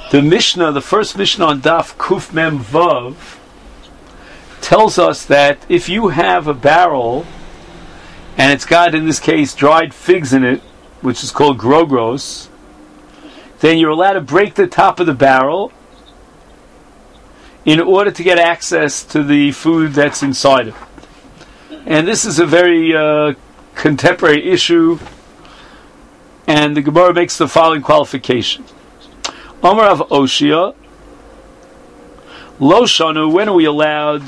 The Mishnah, the first Mishnah on Daf Kuf Mem Vav, tells us that if you have a barrel and it's got, in this case, dried figs in it, which is called grogros, then you're allowed to break the top of the barrel in order to get access to the food that's inside it. And this is a very contemporary issue, and the Gemara makes the following qualification. Omer of Oshia, Lo Shanu, when are we allowed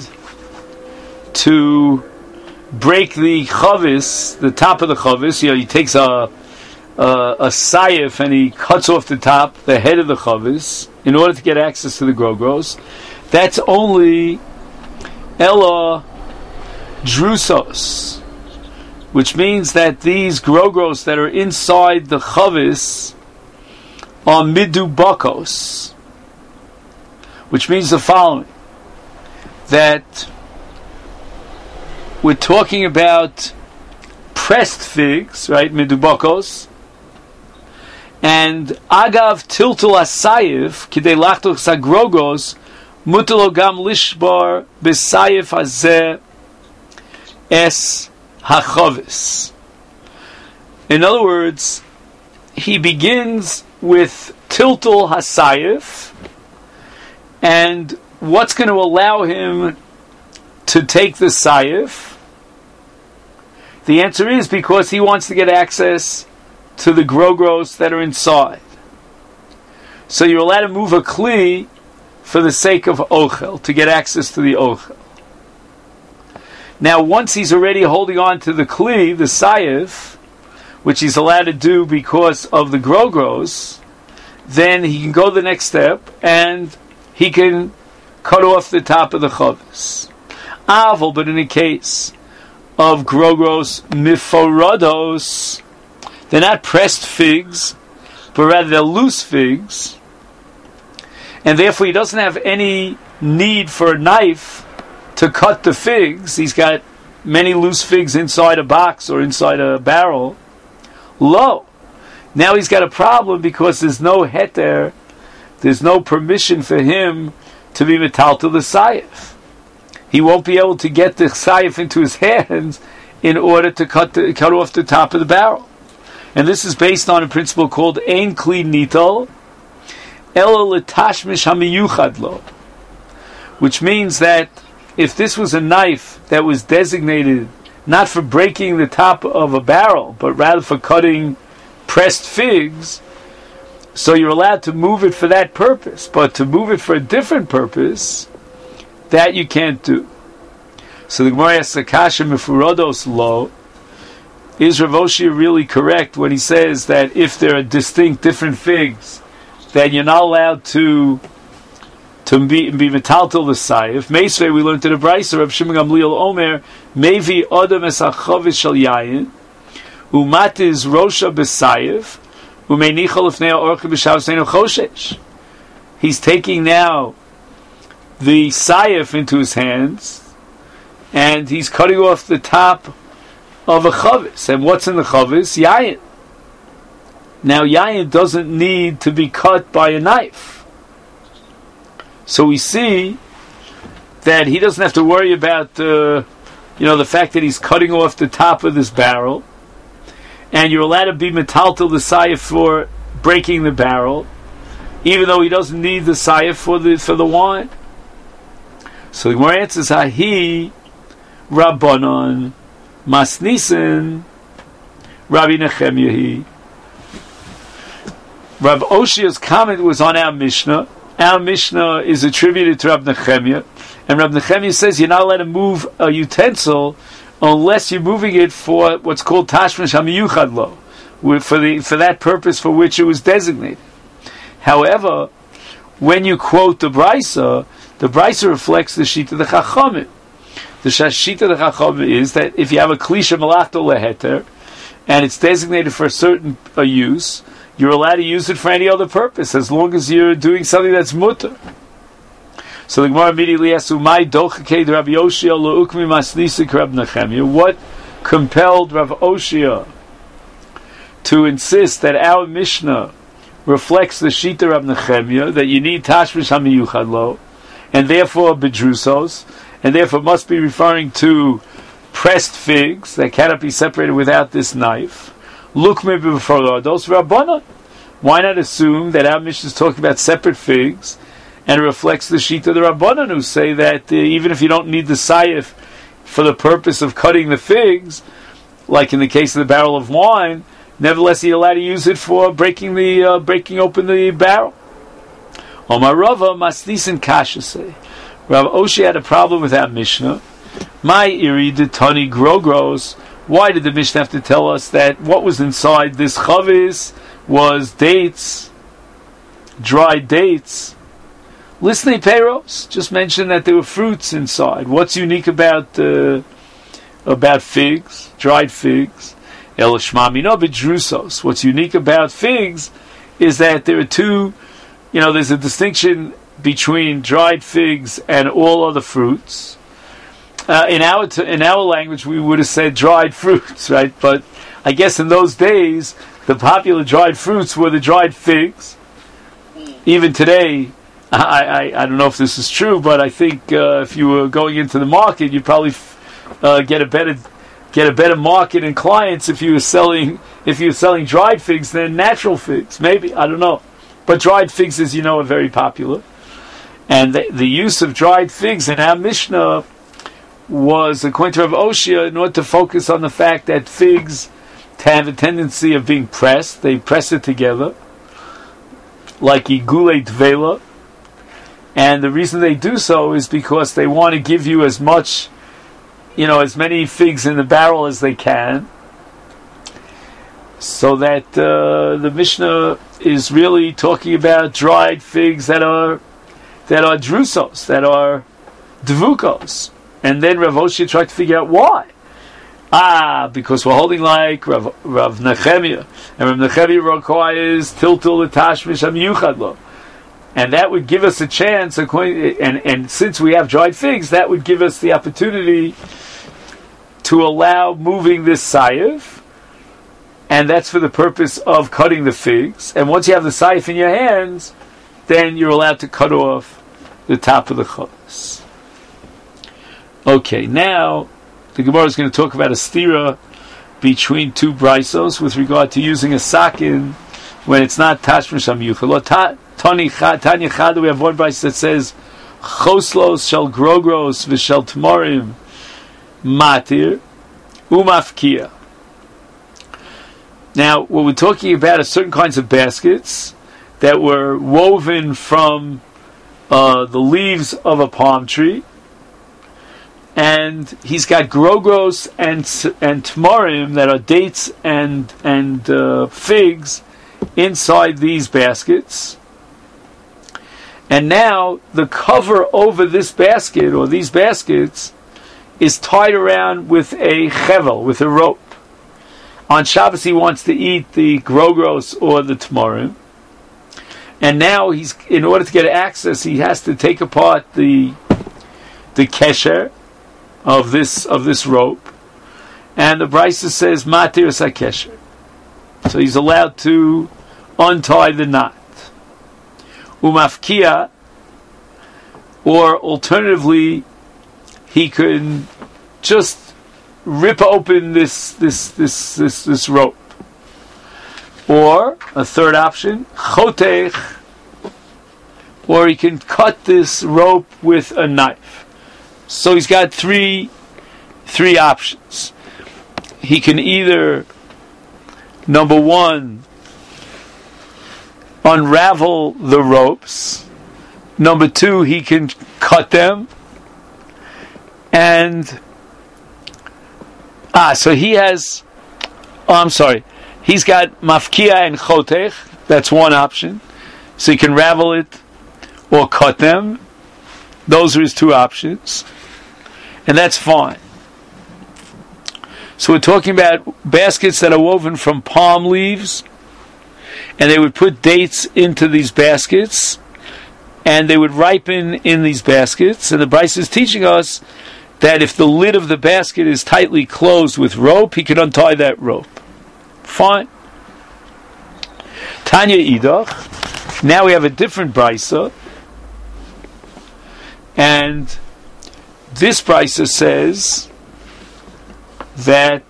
to break the chavis, the top of the chavis? He takes a sayif and he cuts off the top, the head of the chavis, in order to get access to the grogros. That's only Ella Drusos, which means that these grogros that are inside the chavis are midubakos, which means the following: that we're talking about pressed figs, right? Midubakos, and agav tiltul asayif kidei lachtok sagrogos mutalo gam lishbar b'sayif hazeh es hachavis. In other words, he begins with tiltul hasayif, and what's going to allow him to take the sayif? The answer is because he wants to get access to the grogros that are inside. So you're allowed to move a kli for the sake of ochel, to get access to the ochel. Now, once he's already holding on to the kli, the sayif, which he's allowed to do because of the grogros, then he can go the next step and he can cut off the top of the chavis. Aval, but in the case of grogros miforodos, they're not pressed figs, but rather they're loose figs, and therefore he doesn't have any need for a knife to cut the figs. He's got many loose figs inside a box or inside a barrel. Low. Now he's got a problem because there's no heter, there's no permission for him to be metal to the sayif. He won't be able to get the sayif into his hands in order to cut off the top of the barrel. And this is based on a principle called ein kli nital elo letashmish hamiyuchad lo, which means that if this was a knife that was designated not for breaking the top of a barrel, but rather for cutting pressed figs, so you're allowed to move it for that purpose. But to move it for a different purpose, that you can't do. So the Gemara asks, Akasha mifurodos lo, is Rav Oshia really correct when he says that if there are distinct different figs, then you're not allowed to be metaltal the sayif? Meisvei, we learned in the Brisa, Rav Shimon Gamliel Omer, Mevi Odom es hachavis shel yayin, umatiz rosha b'sayif, umenichol ifnei ha'orcha b'shavseinu choshesh. He's taking now the sayif into his hands, and he's cutting off the top of a chavis. And what's in the chavis? Yayin. Now yayin doesn't need to be cut by a knife. So we see that he doesn't have to worry about the fact that he's cutting off the top of this barrel, and you're allowed to be metaltal the sayif for breaking the barrel, even though he doesn't need the sayif for the wine. So the Gemara answers, Hahi Rabbanon Masnisen Rabbi Nechemyahi. Rav Oshia's comment was on our Mishnah. Our Mishnah is attributed to Rav Nechemya, and Rav Nechemya says you're not allowed to move a utensil unless you're moving it for what's called tashmish hamiyuchad lo, for that purpose for which it was designated. However, when you quote the Brisa reflects the Shita of the Chachamim. The Shita of the Chachamim is that if you have a klisha malachto leheter and it's designated for a certain use, you're allowed to use it for any other purpose, as long as you're doing something that's mutter. So the Gemara immediately asks, "Umay dochakei Rabbi Oshia loukmi masnisik Rab Nechemya?" What compelled Rav Oshia to insist that our Mishnah reflects the Shita Rav Nechemia that you need Tashmish HaMiyuchad Lo, and therefore Bedrusos, and therefore must be referring to pressed figs that cannot be separated without this knife. Look maybe before those Rabbanan. Why not assume that our Mishnah is talking about separate figs, and it reflects the Shita of the Rabbanan who say that even if you don't need the Sayif for the purpose of cutting the figs, like in the case of the barrel of wine, nevertheless you're allowed to use it for breaking open the barrel. Omar Rava Masnisin Kasha say, Rav Oshi had a problem with our Mishnah. My iri de tani grogros. Why did the Mishnah have to tell us that what was inside this chavis was dates, dried dates? Listening Peiros just mentioned that there were fruits inside. What's unique about figs, dried figs? El shmamino b'drusos. What's unique about figs is that there are two. There's a distinction between dried figs and all other fruits. In our language, we would have said dried fruits, right? But I guess in those days, the popular dried fruits were the dried figs. Even today, I don't know if this is true, but I think if you were going into the market, you'd probably get a better market and clients if you were selling dried figs than natural figs. Maybe, I don't know. But dried figs, as you know, are very popular. And the use of dried figs in our Mishnah was, according to Rav Oshia, in order to focus on the fact that figs have a tendency of being pressed. They press it together, like igule tvela. And the reason they do so is because they want to give you as much, as many figs in the barrel as they can, so that the Mishnah is really talking about dried figs that are drusos, that are dvukos. And then Rav Oshia tried to figure out why. Because we're holding like Rav Nechemia, and Rav Nechemia requires tiltul l'tashmish hamiyuchad lo, and that would give us a chance. And since we have dried figs, that would give us the opportunity to allow moving this sayiv, and that's for the purpose of cutting the figs. And once you have the sayiv in your hands, then you're allowed to cut off the top of the chavis. Okay, now the Gemara is going to talk about a stira between two brisos with regard to using a sakin when it's not tashmish hamiyuchad. Tanya Chada, we have one bris that says choslos shel grogros v'shel tmorim matir umafkia. Now, what we're talking about are certain kinds of baskets that were woven from the leaves of a palm tree, and he's got grogros and tmorim that are dates and figs inside these baskets. And now the cover over this basket or these baskets is tied around with a chevel, with a rope. On Shabbos he wants to eat the grogros or the tmorim, and now in order to get access, he has to take apart the kesher of this rope, and the Brisa says matir sakesher, so he's allowed to untie the knot. Umafkia, or alternatively, he could just rip open this rope. Or a third option, chotech, or he can cut this rope with a knife. So he's got three options. He can either, number one, unravel the ropes. Number two, he can cut them. And so he has, he's got mafkia and chotech. That's one option. So he can ravel it or cut them. Those are his two options. And that's fine. So we're talking about baskets that are woven from palm leaves, and they would put dates into these baskets, and they would ripen in these baskets. And the Bryce is teaching us that if the lid of the basket is tightly closed with rope, he can untie that rope. Fine. Tanya Idach. Now we have a different brisa, and this brisa says that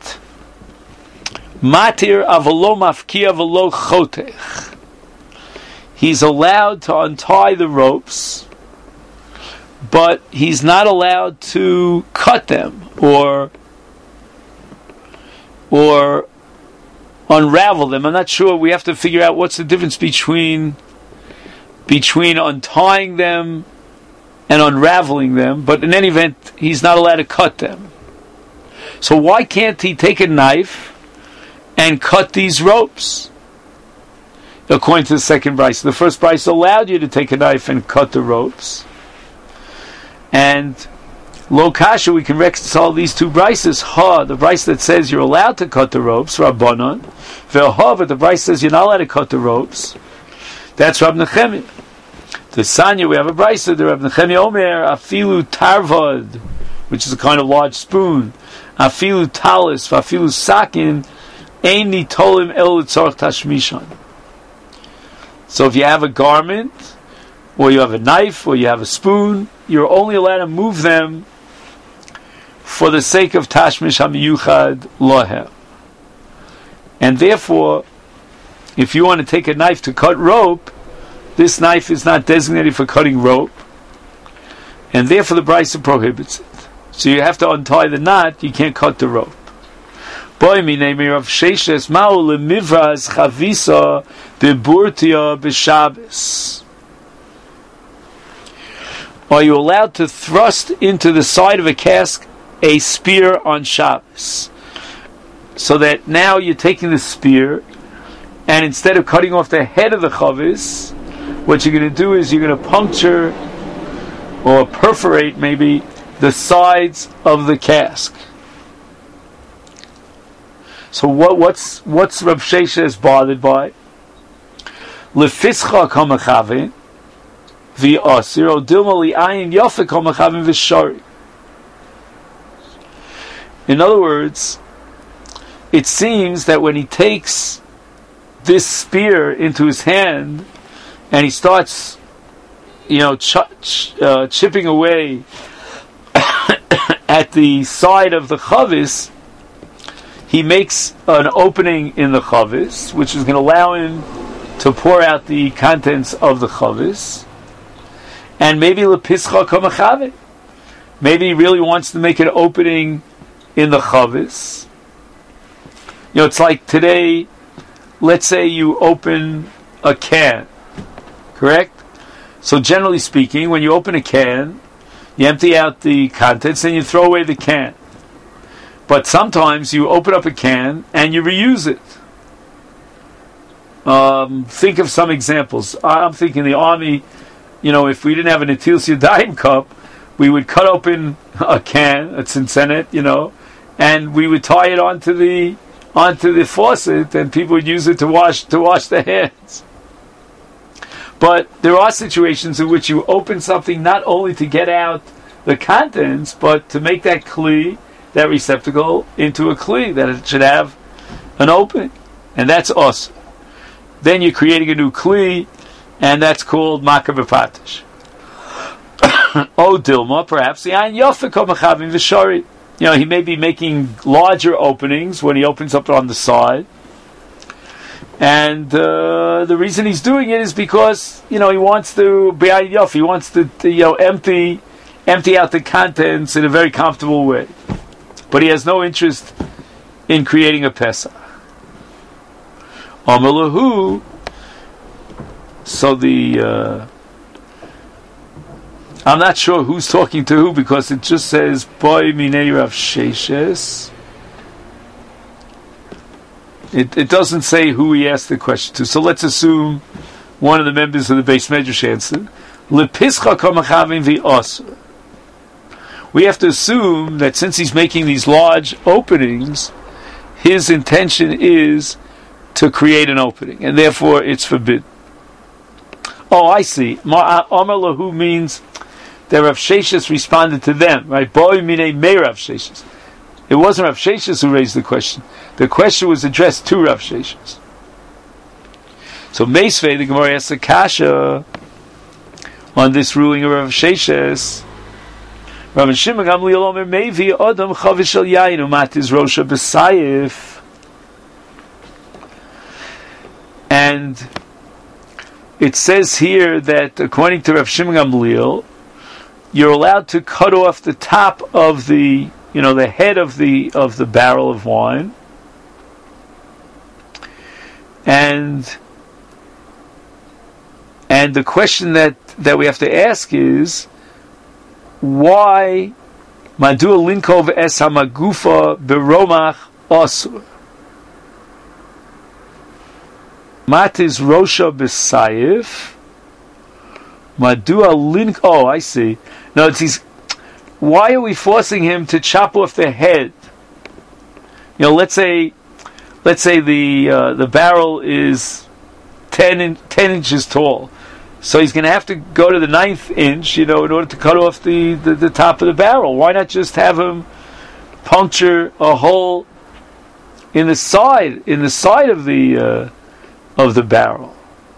Matir avalo mafkia velo chotech. He's allowed to untie the ropes, but he's not allowed to cut them or unravel them. I'm not sure. We have to figure out what's the difference between untying them and unraveling them. But in any event, he's not allowed to cut them. So why can't he take a knife and cut these ropes? According to the second brisa, the first brisa allowed you to take a knife and cut the ropes. And Lo kasha, we can reconcile these two brises. Ha, the brise that says you're allowed to cut the ropes, Rabbanon. Ve'ha, the brise says you're not allowed to cut the ropes. That's Rab Nechemia. The Sanya, we have a brise that Rab Nechemia Omer, afilu tarvad, which is a kind of large spoon. Afilu talis, afilu sakin, ein nitolim el tzarch tashmishan. So if you have a garment, or you have a knife, or you have a spoon, you're only allowed to move them for the sake of tashmish hamiyuchad lohem. And therefore, if you want to take a knife to cut rope, this knife is not designated for cutting rope, and therefore the brisa prohibits it. So you have to untie the knot, you can't cut the rope. Boy, mi name of Sheshes ma'u lemivras chavisa beburtia b'Shabbos. Are you allowed to thrust into the side of a cask a spear on Shabbos? So that now you're taking the spear, and instead of cutting off the head of the chavis, what you're going to do is you're going to puncture or perforate maybe the sides of the cask. So what's Rav Sheshes bothered by? Lefischa kamachavin v'asir o dilma li'ayin yafik kamachavin v'shari. In other words, it seems that when he takes this spear into his hand and he starts, chipping away at the side of the chavis, he makes an opening in the chavis, which is going to allow him to pour out the contents of the chavis. And maybe lepischa kamachavin, maybe he really wants to make an opening in the chavis. It's like today, let's say you open a can, correct? So generally speaking, when you open a can, you empty out the contents and you throw away the can. But sometimes you open up a can and you reuse it. Think of some examples. I'm thinking the army, if we didn't have an Netilas Yadayim cup, we would cut open a can, a tzintzenet, and we would tie it onto the faucet, and people would use it to wash their hands. But there are situations in which you open something not only to get out the contents, but to make that kli, that receptacle, into a kli, that it should have an opening. And that's awesome. Then you're creating a new kli, and that's called makar b'patish. Oh, Dilma, perhaps the ayin yafik kamachavin v'shari. He may be making larger openings when he opens up on the side. And the reason he's doing it is because, he wants to be ayin yaf. He wants to empty out the contents in a very comfortable way. But he has no interest in creating a Pesach. Amalahu. So I'm not sure who's talking to who, because it just says Boy Minei Rav Sheshes. It doesn't say who he asked the question to. So let's assume one of the members of the Beis Medrash answered. Lepischa kamachavin v'asur. We have to assume that since he's making these large openings, his intention is to create an opening, and therefore it's forbidden. Oh, I see. Amar lahu means that Rav Sheshes responded to them, right? Boi minei me Rav Sheshes. It wasn't Rav Sheshes who raised the question. The question was addressed to Rav Sheshes. So Meisvei, the Gemara asks a kasha on this ruling of Rav Sheshes. Rav Shimon Gamliel Omer Mevi Adam Chavish Al Yain Umatiz Rosha B'Sayif. And it says here that according to Rav Shimon Gamliel, you're allowed to cut off the top of the head of the barrel of wine, and the question that we have to ask is, why Madua Linkov es hamagufa beromach osur? Matiz Rosha B'Sayif. Madua Link. Oh, I see. No, why are we forcing him to chop off the head? Let's say the barrel is 10 inches tall, so he's going to have to go to the 9th inch, in order to cut off the top of the barrel. Why not just have him puncture a hole in the side of the barrel?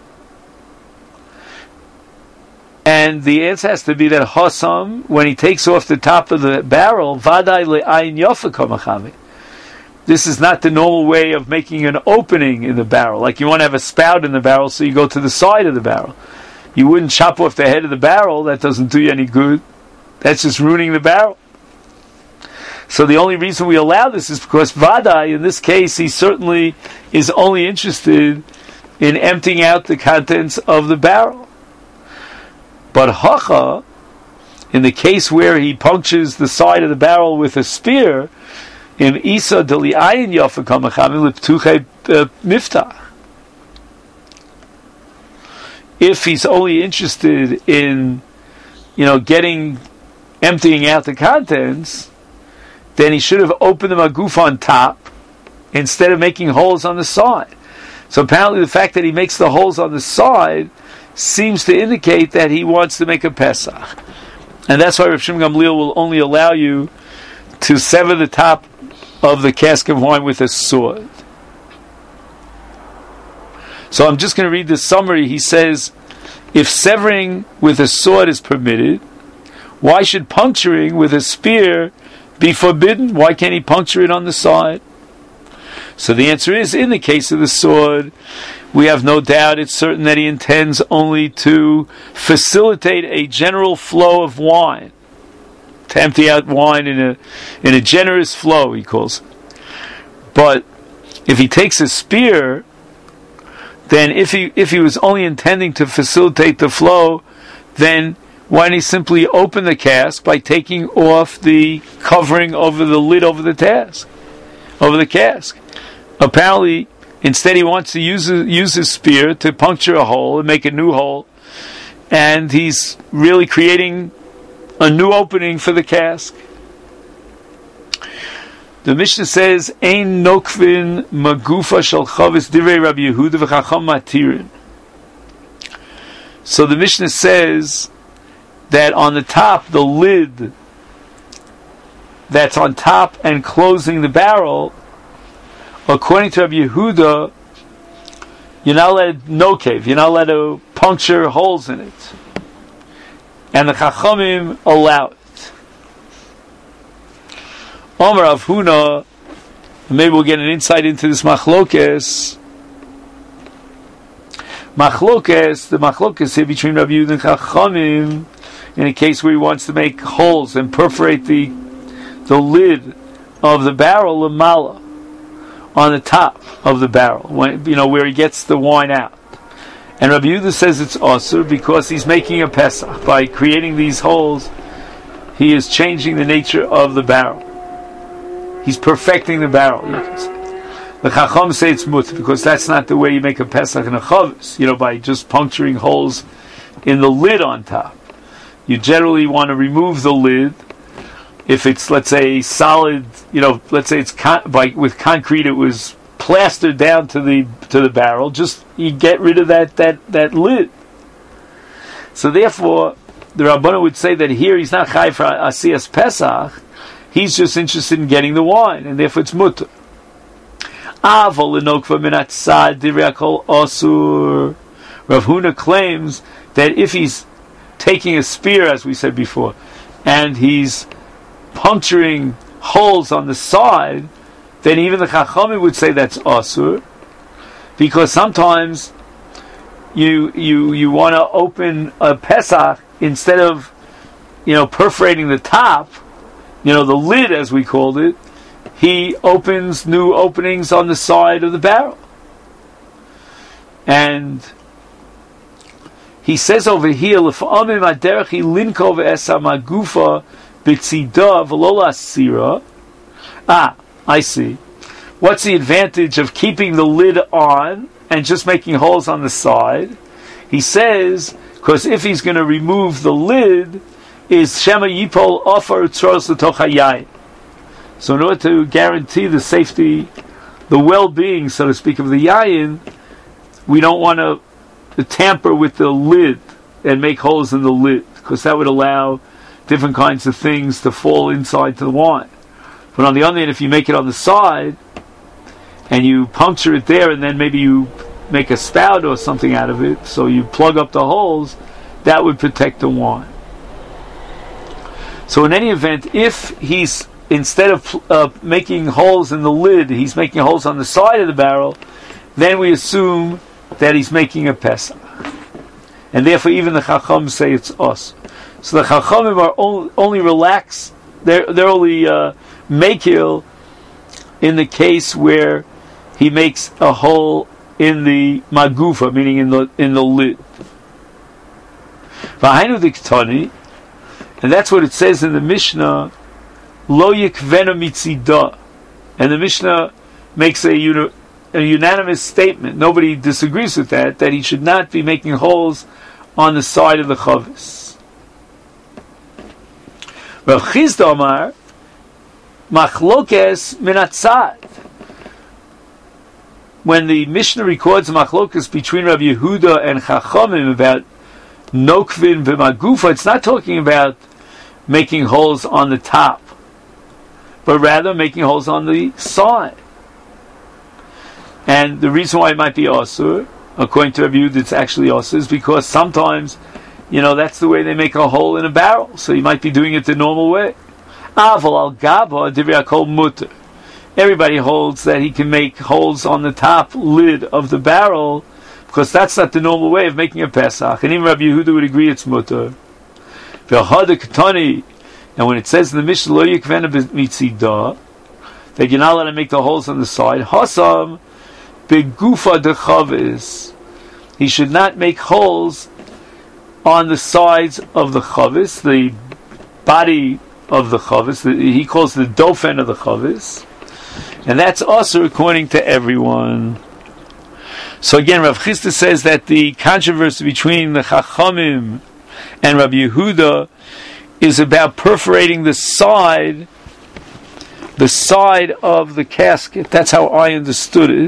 And the answer has to be that Hossam, when he takes off the top of the barrel, Vadai le'ayin yofa kamachami. This is not the normal way of making an opening in the barrel. Like you want to have a spout in the barrel, so you go to the side of the barrel. You wouldn't chop off the head of the barrel. That doesn't do you any good. That's just ruining the barrel. So the only reason we allow this is because Vadai, in this case, he certainly is only interested in emptying out the contents of the barrel. But Hacha, in the case where he punctures the side of the barrel with a spear, in Isa Deli Ayin Yofa Kamachami Liptuche Miftah. If he's only interested in, emptying out the contents, then he should have opened the maguf on top instead of making holes on the side. So apparently the fact that he makes the holes on the side seems to indicate that he wants to make a Pesach. And that's why Rav Shimon Gamliel will only allow you to sever the top of the cask of wine with a sword. So I'm just going to read the summary. He says, if severing with a sword is permitted, why should puncturing with a spear be forbidden? Why can't he puncture it on the side? So the answer is, in the case of the sword, we have no doubt it's certain that he intends only to facilitate a general flow of wine, to empty out wine in a generous flow, he calls it. But if he takes a spear, then if he was only intending to facilitate the flow, then why don't he simply open the cask by taking off the covering over the lid over the cask? Apparently, instead he wants to use his spear to puncture a hole and make a new hole, and he's really creating a new opening for the cask. The Mishnah says, "Ein nokvin magufa shel chavis divrei Rabbi Yehuda v'chacham matirin." So the Mishnah says that on the top, the lid that's on top and closing the barrel, according to Rabbi Yehuda, you're not allowed to puncture holes in it. And the Chachamim allow it. Omer Rav Huna, maybe we'll get an insight into this machlokes. The machlokes here between Rabbi Yehuda and Chachamim, in a case where he wants to make holes and perforate the lid of the barrel, lamala, on the top of the barrel, where he gets the wine out. And Rabbi Yehuda says it's asur because he's making a Pesach. By creating these holes, he is changing the nature of the barrel. He's perfecting the barrel, you can say. The Chacham say it's mut, because that's not the way you make a Pesach and a Chavis, by just puncturing holes in the lid on top. You generally want to remove the lid. If it's, let's say, solid, let's say it's with concrete, it was plastered down to the barrel. Just you get rid of that lid. So therefore, the Rabbanu would say that here he's not chai for asiyas Pesach. He's just interested in getting the wine, and therefore it's mutter. Avol Inokva Minatzad Divrei Osur. Rav Huna claims that if he's taking a spear, as we said before, and he's puncturing holes on the side, then even the Chachamim would say that's Osur, because sometimes you want to open a Pesach instead of perforating the top, the lid as we called it. He opens new openings on the side of the barrel, and he says over here, "L'fa'amim aderechi linkov esa magufa b'tzida v'lo l'asira." I see. What's the advantage of keeping the lid on and just making holes on the side? He says, because if he's going to remove the lid, is Shema Yipol Ofar Tzoros L'toch HaYayin. So in order to guarantee the safety, the well-being, so to speak, of the yayin, we don't want to tamper with the lid and make holes in the lid, because that would allow different kinds of things to fall inside to the wine. But on the other hand, if you make it on the side and you puncture it there, and then maybe you make a spout or something out of it, so you plug up the holes, that would protect the wine. So in any event, if he's, instead of making holes in the lid, he's making holes on the side of the barrel, then we assume that he's making a Pesach. And therefore even the Chacham say it's us. So the Chachamim are only relaxed, they're only makil in the case where he makes a hole in the magufa, meaning in the lid. V'hainu diktani, and that's what it says in the Mishnah, lo yikvena mitzida, and the Mishnah makes a unanimous statement. Nobody disagrees with that he should not be making holes on the side of the chavis. Rav Chizda Amar, machlokes minatzad. When the Mishnah records machlokes between Rabbi Yehuda and Chachamim about nokvin v'magufa, it's not talking about making holes on the top, but rather making holes on the side. And the reason why it might be asur, according to Rabbi Yehuda, it's actually asur, is because sometimes, that's the way they make a hole in a barrel, so you might be doing it the normal way. Aval al gaba divrei hakol muter. Everybody holds that he can make holes on the top lid of the barrel, because that's not the normal way of making a Pesach. And even Rabbi Yehuda would agree it's muter. And when it says in the Mishnah, lo yikvena mitzida, that you're not allowed to make the holes on the side, hasam begufa de chavis, he should not make holes on the sides of the chavis, the body of the chavis, he calls the dofen of the chavis, and that's also according to everyone. So again, Rav Chizda says that the controversy between the Chachamim and Rabbi Yehuda is about perforating the side of the casket. That's how I understood it.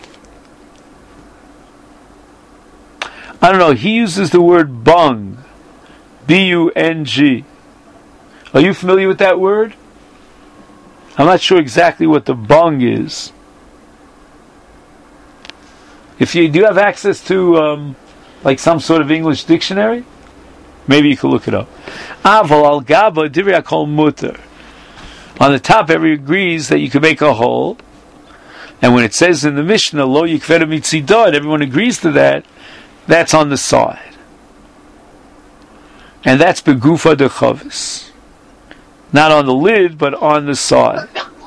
I don't know, he uses the word bung, B-U-N-G. Are you familiar with that word? I'm not sure exactly what the bung is. If you do have access to like some sort of English dictionary, maybe you can look it up. Aval al gaba divrei hakol muter. On the top, everyone agrees that you can make a hole, and when it says in the Mishnah lo yikvena mitzida, and everyone agrees to that, that's on the side, and that's begufa de chavis, not on the lid, but on the side.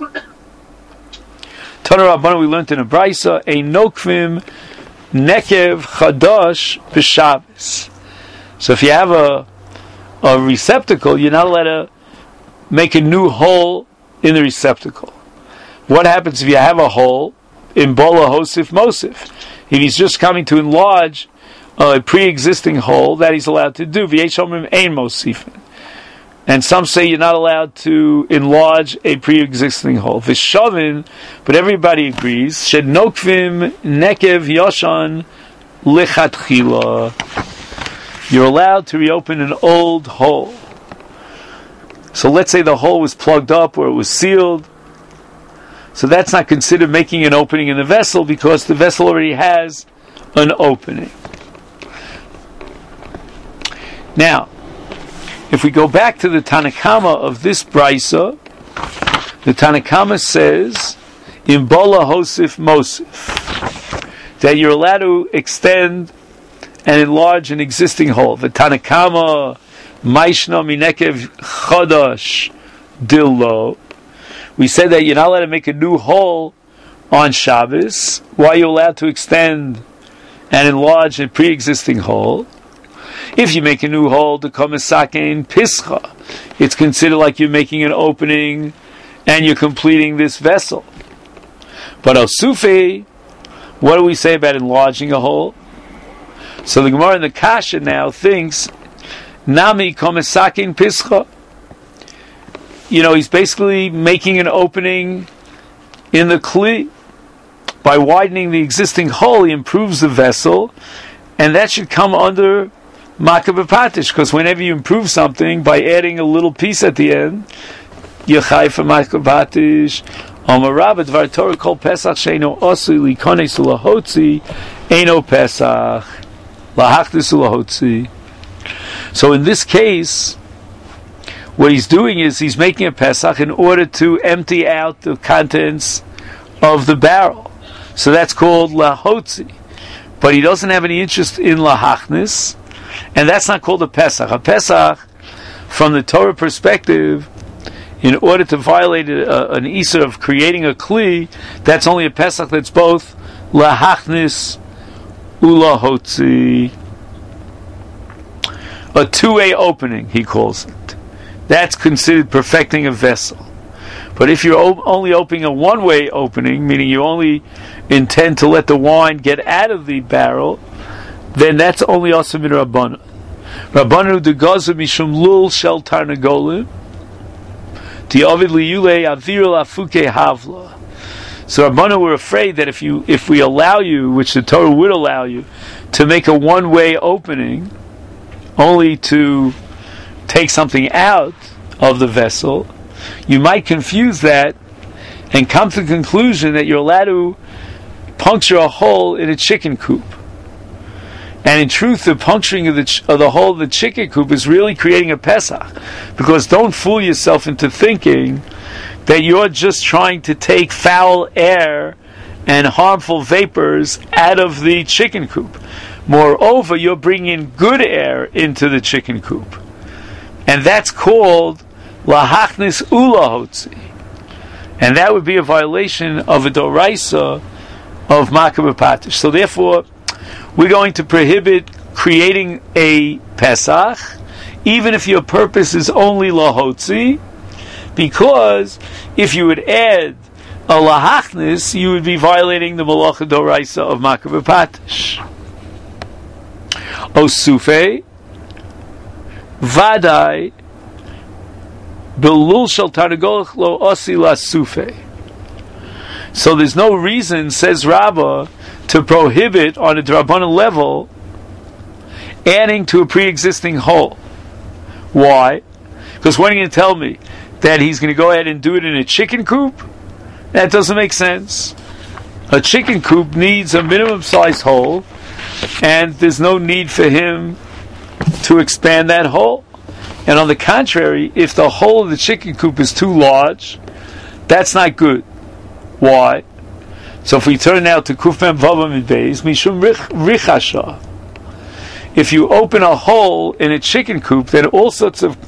Tana Rabbana, we learned in a brisa, a nokvim nekev chadash b'Shabbos. So if you have a receptacle, you're not allowed to make a new hole in the receptacle. What happens if you have a hole in bola hosif mosif? If he's just coming to enlarge a pre-existing hole, that he's allowed to do. V'yesh omrim ein mosifin. And some say you're not allowed to enlarge a pre-existing hole. V'shavin, but everybody agrees, shed nokvim nekev yoshan lichatchila. You're allowed to reopen an old hole. So let's say the hole was plugged up or it was sealed. So that's not considered making an opening in the vessel because the vessel already has an opening. Now, if we go back to the Tanakama of this Brisa, the Tanakama says, in Bola Hosif Mosif, that you're allowed to extend and enlarge an existing hole. The Tanakama, Maishna Minekev Chodosh Dillo. We said that you're not allowed to make a new hole on Shabbos. Why are you allowed to extend and enlarge a pre-existing hole? If you make a new hole to come in Pischa, it's considered like you're making an opening and you're completing this vessel. But Osufi, what do we say about enlarging a hole? So the Gemara in the Kasha now thinks, Nami Komisakin Pischa. He's basically making an opening in the Kli. By widening the existing hole, he improves the vessel, and that should come under Makah B'Patish, because whenever you improve something by adding a little piece at the end, you're chai for Makah B'Patish. Amar Rabba Dvar Torah Kol Pesach Sheino Osui Likones Ulahotzi Eino Pesach Lahachtis Ulahotzi. So in this case, what he's doing is he's making a Pesach in order to empty out the contents of the barrel. So that's called Lahotzi. But he doesn't have any interest in Lahachnis, and that's not called a Pesach. A Pesach, from the Torah perspective, in order to violate an Isur of creating a Kli, that's only a Pesach that's both Lahachnis Ulahotzi. A two-way opening, he calls it. That's considered perfecting a vessel. But if you're only opening a one-way opening, meaning you only intend to let the wine get out of the barrel, then that's only also min Rabbanan. Rabbanan de gazu mishum lul shel tarnagolim ti'ovid liyule avir lafuke havla. So Rabbanan were afraid that if we allow you, which the Torah would allow you, to make a one-way opening, only to take something out of the vessel, you might confuse that and come to the conclusion that you're allowed to puncture a hole in a chicken coop. And in truth, the puncturing of the hole of the chicken coop is really creating a Pesach. Because don't fool yourself into thinking that you're just trying to take foul air and harmful vapors out of the chicken coop. Moreover, you're bringing good air into the chicken coop. And that's called Lahachnis Ulahotzi. And that would be a violation of a Doraisa of Makah B'Patish. So therefore, we're going to prohibit creating a Pesach, even if your purpose is only Lahotzi, because if you would add a Lahachnis, you would be violating the Malacha Doraisa of Makah B'Patish. Osufe Vadai Belul Shel Tarnagolach Lo Osi La Sufe. So there's no reason, says Rabbah, to prohibit on a Drabanan level adding to a pre-existing hole. Why? Because when are you going to tell me that he's going to go ahead and do it in a chicken coop? That doesn't make sense. A chicken coop needs a minimum size hole, and there's no need for him to expand that hole. And on the contrary, if the hole of the chicken coop is too large, that's not good. Why? So if we turn now to Kufmem Vavam and Beis, Mishum Richasha. If you open a hole in a chicken coop, then all sorts of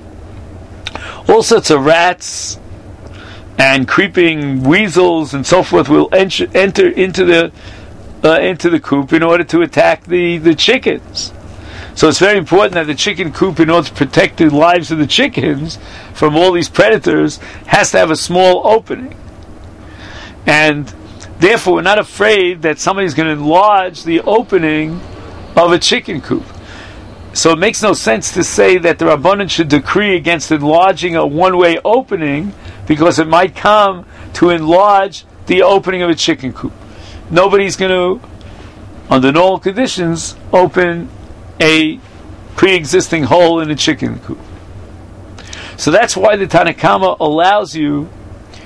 rats and creeping weasels and so forth will enter into the coop in order to attack the chickens. So it's very important that the chicken coop, in order to protect the lives of the chickens from all these predators, has to have a small opening. And therefore, we're not afraid that somebody's going to enlarge the opening of a chicken coop. So it makes no sense to say that the Rabbanan should decree against enlarging a one-way opening, because it might come to enlarge the opening of a chicken coop. Nobody's going to, under normal conditions, open a pre-existing hole in a chicken coop. So that's why the Tanakama allows you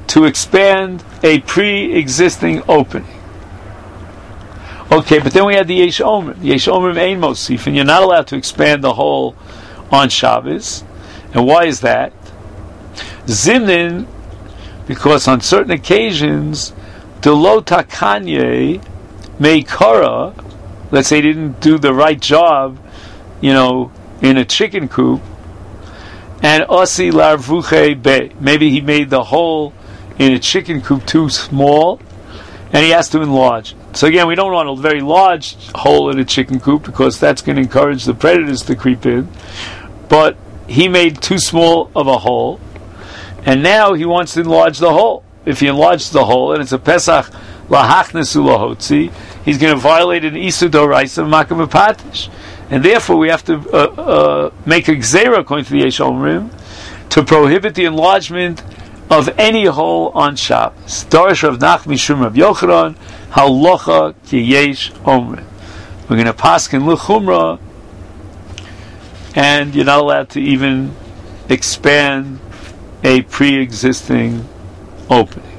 to expand a pre-existing opening. Okay, but then we had the Yesh Omrim. Yesh Omrim Ein Mosif, and you're not allowed to expand the hole on Shabbos. And why is that? Zimnin, because on certain occasions, Delo Takanye Meikara, let's say he didn't do the right job, in a chicken coop, and Osi Larvuche Be, maybe he made the hole in a chicken coop too small, and he has to enlarge. So again, we don't want a very large hole in a chicken coop because that's going to encourage the predators to creep in. But he made too small of a hole, and now he wants to enlarge the hole. If he enlarges the hole, and it's a Pesach lahachnesu lahotzi, he's going to violate an Isur Doraisa Makam Patish. And therefore we have to make a Gzeira, according to the Yesh Omrim, to prohibit the enlargement of any hole on Shabbos. Darash Rav Nachman Mishum Rav Yochanan Halacha Ki Yesh Omrim. We're going to paskin l'chumra, and you're not allowed to even expand a pre-existing opening.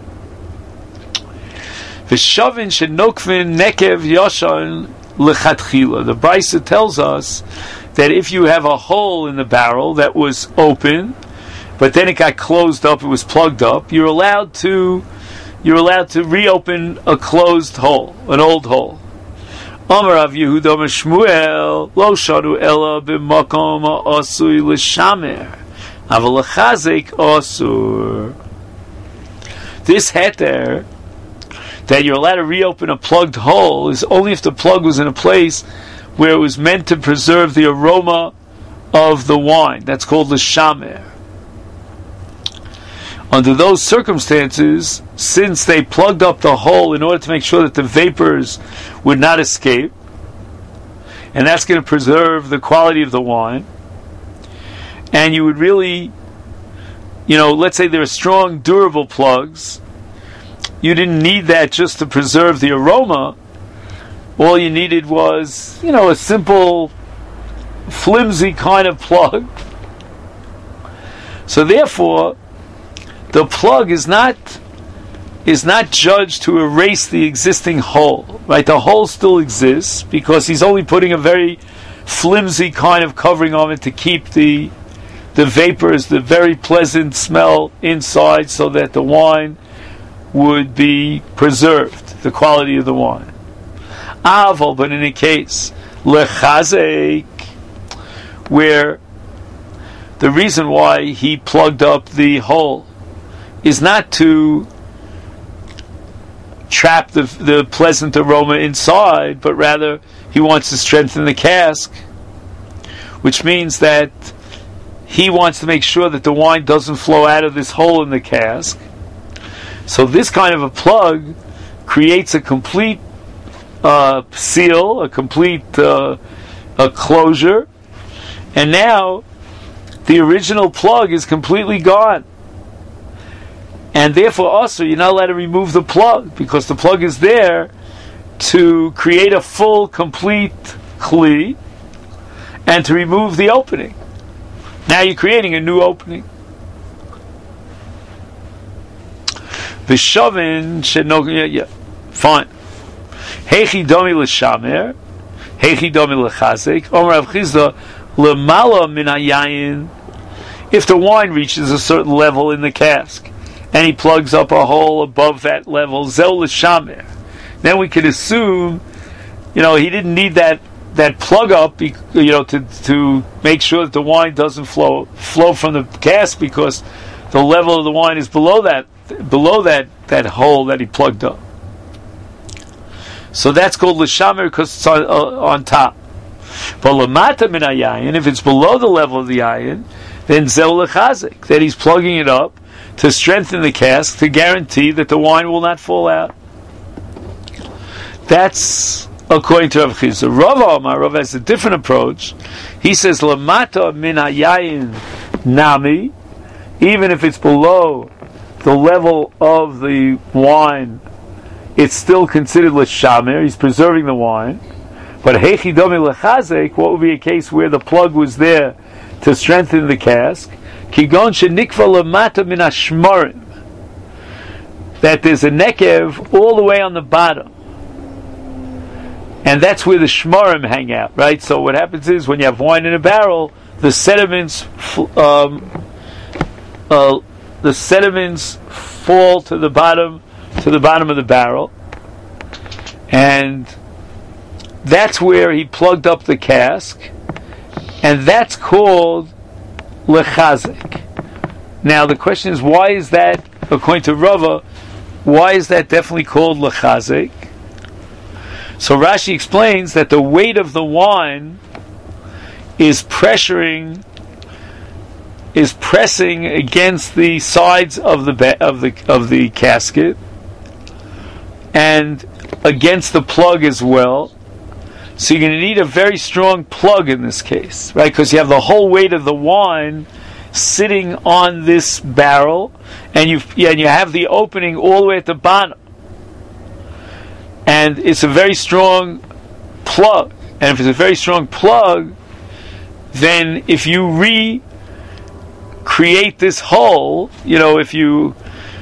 V'shavin shenokvin nekev yoshan l'chatchila. The Brisa tells us that if you have a hole in the barrel that was open, but then it got closed up, it was plugged up, you're allowed to reopen a closed hole, an old hole. Amar Rav Yehuda Amar Shmuel lo shadu ela b'makom asui l'shamer aval l'chazek asur. This heter that you're allowed to reopen a plugged hole is only if the plug was in a place where it was meant to preserve the aroma of the wine. That's called the shamer. Under those circumstances, since they plugged up the hole in order to make sure that the vapors would not escape, and that's going to preserve the quality of the wine, and you would really, let's say there are strong, durable plugs, you didn't need that just to preserve the aroma. All you needed was, a simple, flimsy kind of plug. So therefore, the plug is not judged to erase the existing hole. Right? The hole still exists because he's only putting a very flimsy kind of covering on it to keep the vapors, the very pleasant smell inside, so that the wine would be preserved, the quality of the wine. Aval, but in a case lechazek, where the reason why he plugged up the hole is not to trap the pleasant aroma inside, but rather he wants to strengthen the cask, which means that he wants to make sure that the wine doesn't flow out of this hole in the cask. So this kind of a plug creates a complete seal, a complete a closure, and now the original plug is completely gone. And therefore also you're not allowed to remove the plug, because the plug is there to create a full, complete kli and to remove the opening. Now you're creating a new opening. V'shavin shenok, fine. Heichi domi l'shamer, heichi domi l'chazek. Omer Rav Chizda l'mala min hayayin. If the wine reaches a certain level in the cask, and he plugs up a hole above that level, zel l'shamer, then we could assume, he didn't need that plug up, to make sure that the wine doesn't flow from the cask, because the level of the wine is below that hole that he plugged up. So that's called l'shamer because it's on top. But l'mata min hayayin, if it's below the level of the ayin, then zel l'chazik, that he's plugging it up to strengthen the cask, to guarantee that the wine will not fall out. That's according to Rav Chizda. Rav has a different approach. He says l'mata min hayayin nami, even if it's below the level of the wine, it's still considered l'shamer. He's preserving the wine. But heichi domi l'chazek, what would be a case where the plug was there to strengthen the cask? Kigon shenikva l'mata min hashmarim. that there's a nekev all the way on the bottom. And that's where the shmarim hang out, right? So what happens is when you have wine in a barrel, the sediments fall to the bottom of the barrel, and that's where he plugged up the cask, and that's called lechazik. Now the question is, why is that, according to Rava, why is that definitely called lechazik? So Rashi explains that the weight of the wine is pressing against the sides of the casket and against the plug as well. So you're going to need a very strong plug in this case, right? Because you have the whole weight of the wine sitting on this barrel, and you have the opening all the way at the bottom. And it's a very strong plug. And if it's a very strong plug, then if you recreate this hole, if you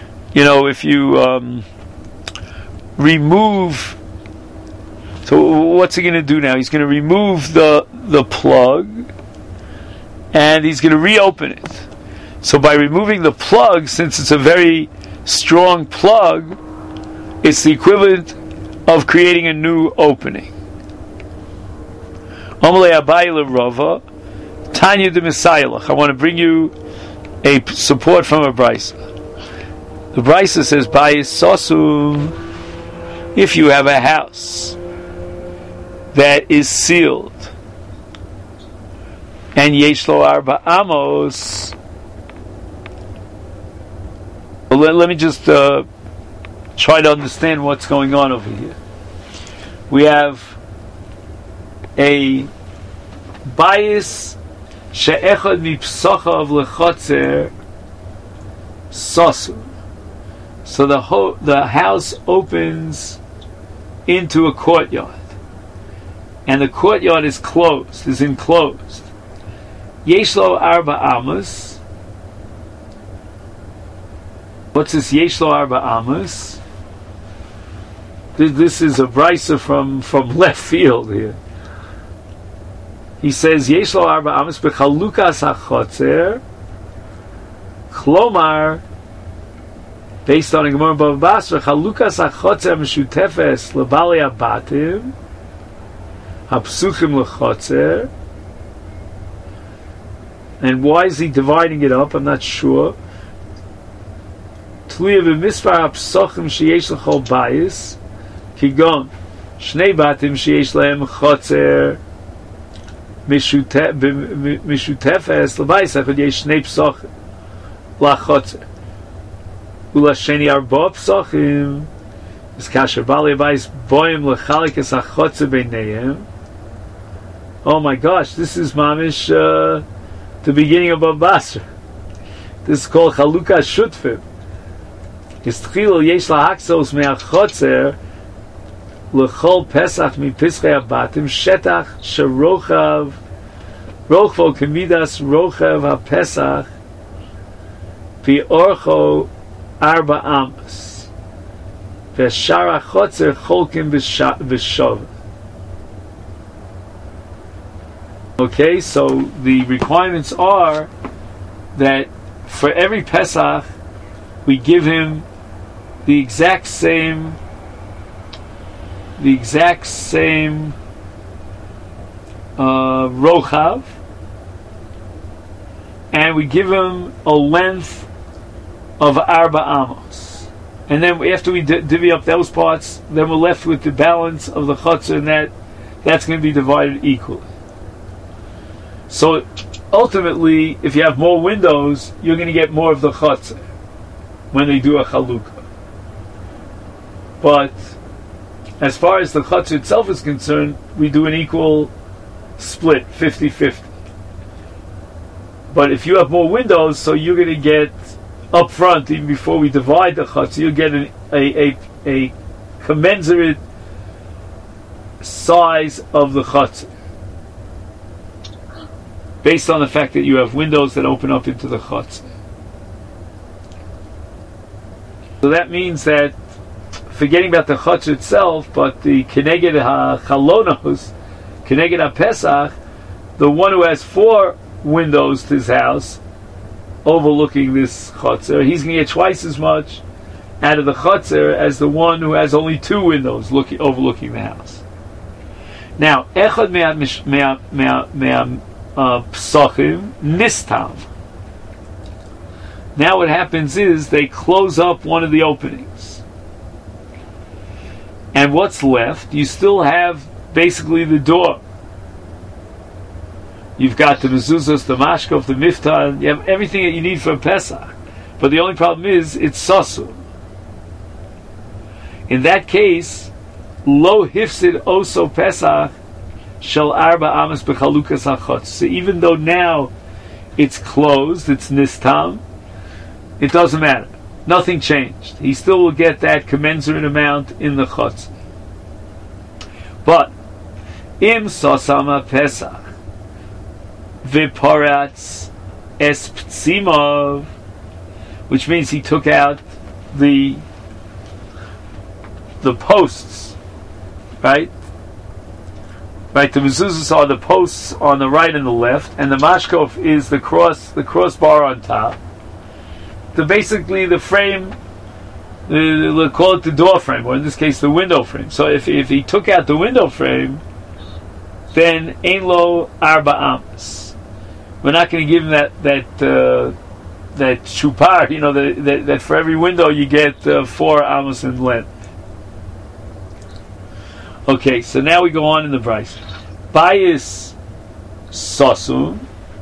remove. So what's he going to do now? He's going to remove the plug, and he's going to reopen it. So by removing the plug, since it's a very strong plug, it's the equivalent of creating a new opening. Amalei Abaye Rava, Tanya de Misayalach. I want to bring you a support from a brisa. The brisa says, Bayis Sosum, if you have a house that is sealed, and Yeshlo Arba Amos. Let me just try to understand what's going on over here. We have a bias she'echad mipsacha of lechotzer sosu. So the house opens into a courtyard, and the courtyard is closed, is enclosed. Yeshlo arba amos. What's this Yeshlo arba amos? This is a brisa from left field here. He says Yeshlo arba amos bechalukas hachotzer, klomar, based on a Gemara Bava Basra, chalukas hachotzer meshutefes lebali abatim hapsuchim lechotzer. And why is he dividing it up? I'm not sure. Tluya b'mispar hapsochim sheyesh l'chol bayis kigon shnei batim sheyesh lehem chotzer mishutefes l'bayis echad yesh shnei psochim lachotzer ula sheni arba psochim is kasher bali bayis boim l'chalikas hachotzer beinayim. Oh my gosh, this is mamish the beginning of Bava Basra. This is called Chaluka Shutfim. Istchil yesh lahaksos me'achotzer l'chol pesach mipischei abatim shetach sherochav rochvo kemidas rochav ha'pesach pi orcho arba amos v'shar achotzer cholkim v'shov. Okay, so the requirements are that for every Pesach we give him the exact same rochav, and we give him a length of arba amos. And then after we divvy up those parts, then we're left with the balance of the chutzah, and that's going to be divided equally. So ultimately, if you have more windows, you're going to get more of the chutzah when they do a chalukah. But as far as the chutzah itself is concerned, we do an equal split, 50-50. But if you have more windows, so you're going to get up front, even before we divide the chutzah, you get a commensurate size of the chutzah, based on the fact that you have windows that open up into the chutzah. So that means that, forgetting about the chutz itself, but the keneged ha-chalonos, keneged ha-pesach, the one who has 4 windows to his house, overlooking this chutzer, he's going to get twice as much out of the chutzer as the one who has only 2 windows overlooking the house. Now, echad psachim nistam. Now what happens is they close up one of the openings. And what's left? You still have basically the door. You've got the mezuzos, the mashkov, the miftah, you have everything that you need for Pesach. But the only problem is, it's sasum. In that case, lo hifsid oso Pesach shel arba amas bechalukas hachotz. So even though now it's closed, it's nistam, it doesn't matter. Nothing changed. He still will get that commensurate amount in the chutz. But im sasama Pesach viparatz es ptzimov, which means he took out the posts, right? Right, the mezuzahs are the posts on the right and the left, and the mashkov is the crossbar on top. Basically the frame, we'll call it the door frame, or in this case the window frame. So if he took out the window frame, then ein lo arba amas. We're not going to give him that shupar, that for every window you get 4 amos in length. Okay, so now we go on in the Bryce. Bayis sasum.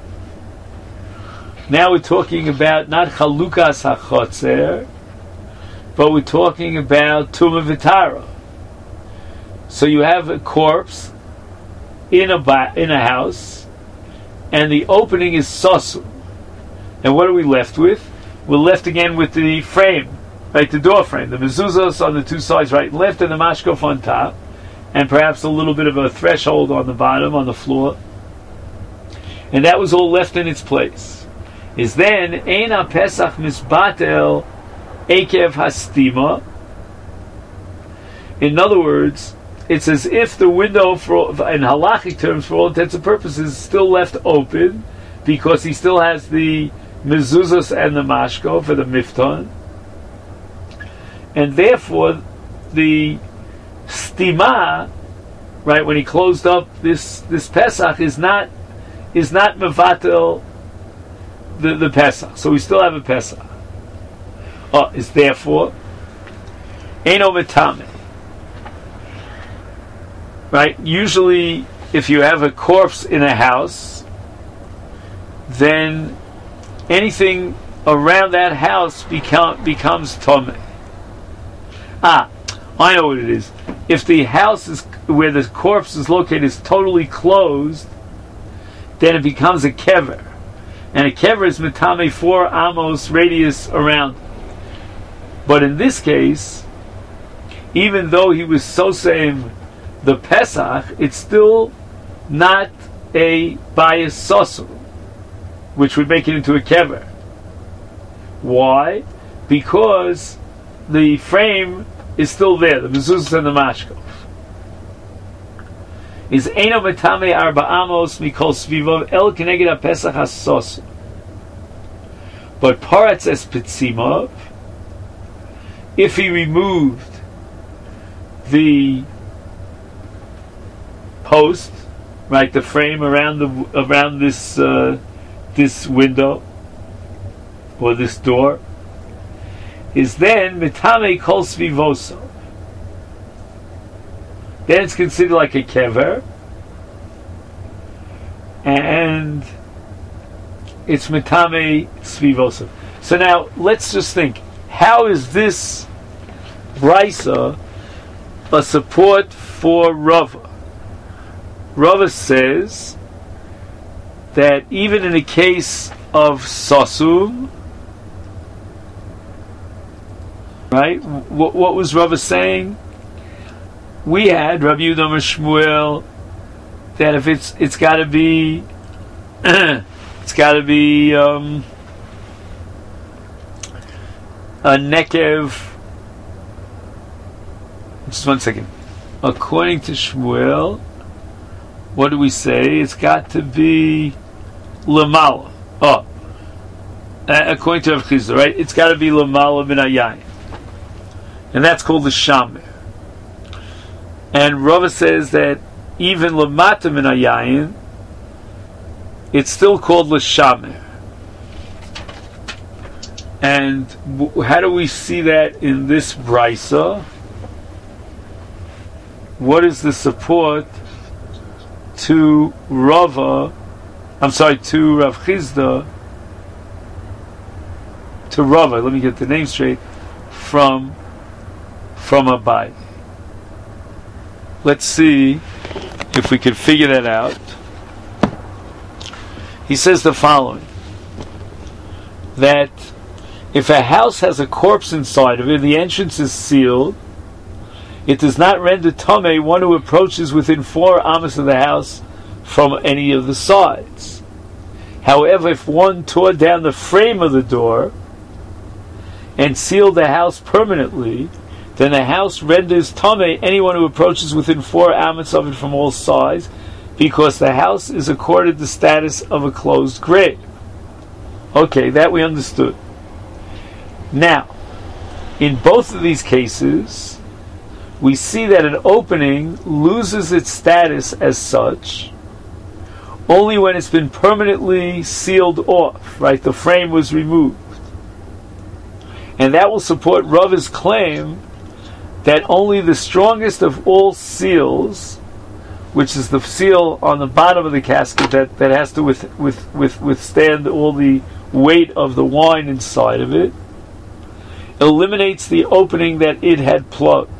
Now we're talking about not chalukas hachotzer, but we're talking about tumah v'tara. So you have a corpse in a house, and the opening is sasum. And what are we left with? We're left again with the frame, right? The door frame, the mezuzahs on the 2 sides, right and left, and the mashkof on top, and perhaps a little bit of a threshold on the bottom, on the floor. And that was all left in its place. Is then ein ha-pesach misbatel ekev hastima. In other words, it's as if the window, in halachic terms, for all intents and purposes, is still left open, because he still has the mezuzos and the mashko for the mifton, and therefore the stima, right, when he closed up this Pesach, is not mevatel the Pesach. So we still have a Pesach. It's therefore eino metame. Right? Usually, if you have a corpse in a house, then anything around that house becomes tomei. I know what it is. If the house is where the corpse is located is totally closed, then it becomes a kever, and a kever is metame 4 amos radius around. But in this case, even though he was sosem the Pesach, it's still not a bayis sosu, which would make it into a kever. Why? Because the frame is still there, the mezuzah and the mashkov. Is eino metame 4 amos mikol svivov el keneged ha-pesach ha-sosu. But paratz es pitzimov, if he removed the post, right, the frame around this window or this door, is then mitame kol svivoso. Then it's considered like a kever, and it's mitame svivoso. So now let's just think: how is this brisa a support for Rava? Rava says that even in the case of sasum, right? What was Rava saying? We had Rabbi Yehuda Amar Shmuel that if it's got to be a nekev Just 1 second. According to Shmuel, what do we say? It's got to be lamala. Oh, according to Rav Chisda, right? It's got to be lamala min hayayin, and that's called the shamer. And Rava says that even lamata min hayayin, it's still called l'shamer. And how do we see that in this brisa? What is the support to Rava? I'm sorry, to Rav Chisda, to Rava. Let me get the name straight. From Abai. Let's see if we can figure that out. He says the following: that if a house has a corpse inside of it, the entrance is sealed, it does not render tamei one who approaches within 4 amos of the house from any of the sides. However, if one tore down the frame of the door and sealed the house permanently, then the house renders tamei anyone who approaches within 4 amos of it from all sides, because the house is accorded the status of a closed grave. Okay, that we understood. Now, in both of these cases, we see that an opening loses its status as such only when it's been permanently sealed off, right? The frame was removed. And that will support Rava's claim that only the strongest of all seals, which is the seal on the bottom of the casket that has to withstand all the weight of the wine inside of it, eliminates the opening that it had plugged.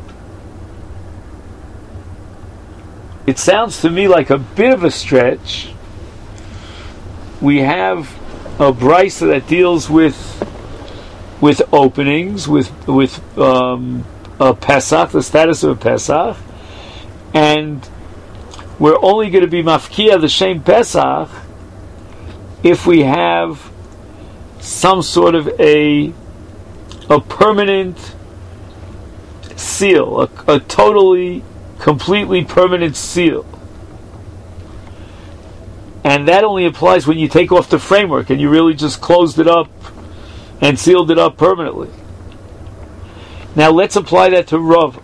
It sounds to me like a bit of a stretch. We have a brisa that deals with openings, with a Pesach, the status of a Pesach, and we're only going to be mafkia the same Pesach if we have some sort of a permanent seal, a totally, completely permanent seal. And that only applies when you take off the framework and you really just closed it up and sealed it up permanently. Now let's apply that to Rava.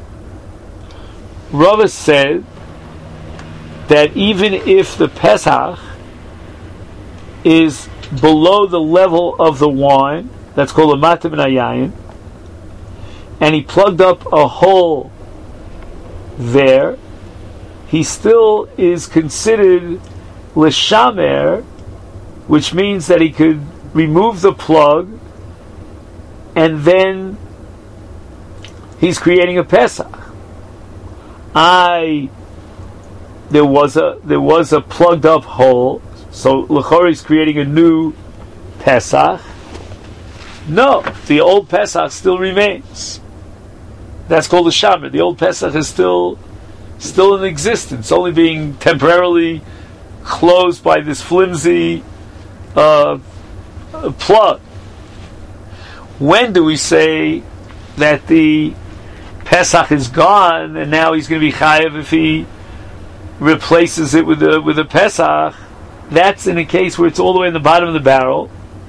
Rava said that even if the Pesach is below the level of the wine, that's called a matam min hayayin, and he plugged up a hole there, he still is considered l'shamer, which means that he could remove the plug and then he's creating a Pesach. There was a plugged up hole, so l'chorah is creating a new Pesach. No, the old Pesach still remains. That's called a shamer. The old Pesach is still in existence, only being temporarily closed by this flimsy plug. When do we say that the Pesach is gone and now he's going to be chayav if he replaces it with a Pesach? That's in a case where it's all the way in the bottom of the barrel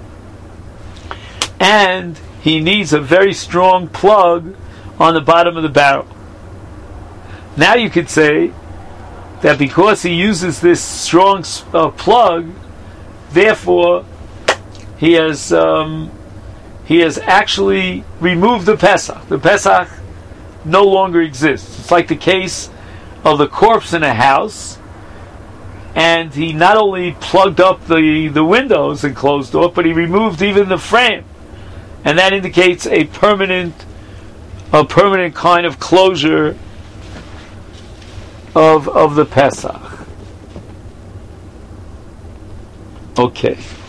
and he needs a very strong plug on the bottom of the barrel. Now you could say that because he uses this strong plug, therefore he has actually removed the Pesach. The Pesach no longer exists. It's like the case of the corpse in a house, and he not only plugged up the windows and closed off, but he removed even the frame, and that indicates a permanent kind of closure of the Pesach. Okay.